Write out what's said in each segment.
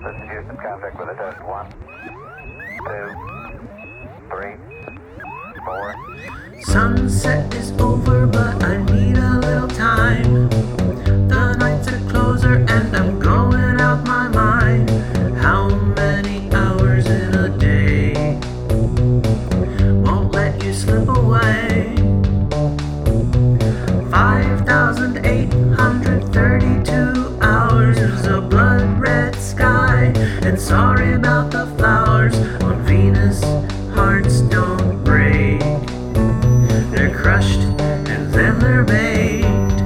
This is Houston, contact with a test. 1, 2, 3, 4. Sunset is over, but I need a little time. The nights are closer and I'm going out my mind. How many hours in a day won't let you slip away? 5,832 hours is a blood red sky. And sorry about the flowers on Venus, hearts don't break. They're crushed and then they're baked.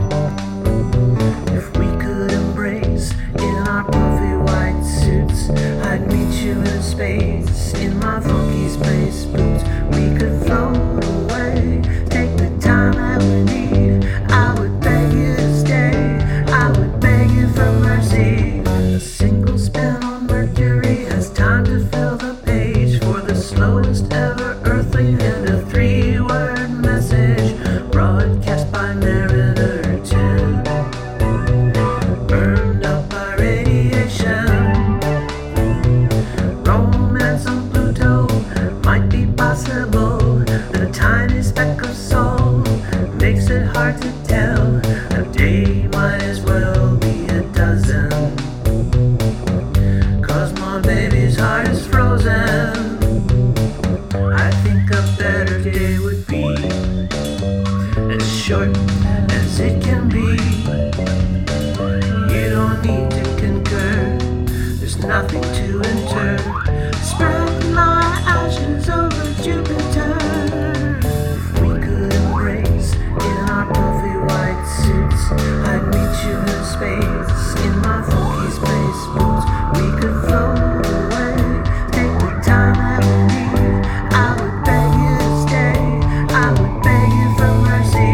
If we could embrace in our puffy white suits, I'd meet you in space in my funky space boots. We could float away, take the time that we need. I would beg you to stay, I would beg you for mercy. A single spin on Mercury has time to fill the page for the slowest ever earthling and a 3-word message broadcast by Mariner 2, burned up by radiation. Romance on Pluto might be possible, but a tiny speck of soul makes it hard to tell. A day might as well be a dozen, 'cause my baby's heart is frozen. I think a better day would be as short as it can be. You don't need to concur, there's nothing to inter. Spread my ashes over Jupiter. If we could embrace in our puffy white suits, I'd meet you in space in my funky space boots. We could float away, take the time that we need. I would beg you to stay, I would beg you for mercy.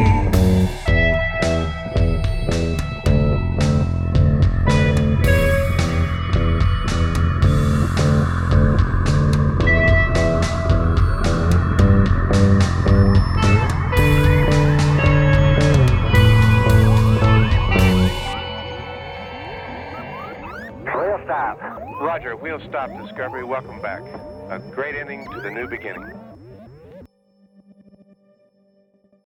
We'll stop. Roger, we'll stop Discovery. Welcome back. A great ending to the new beginning.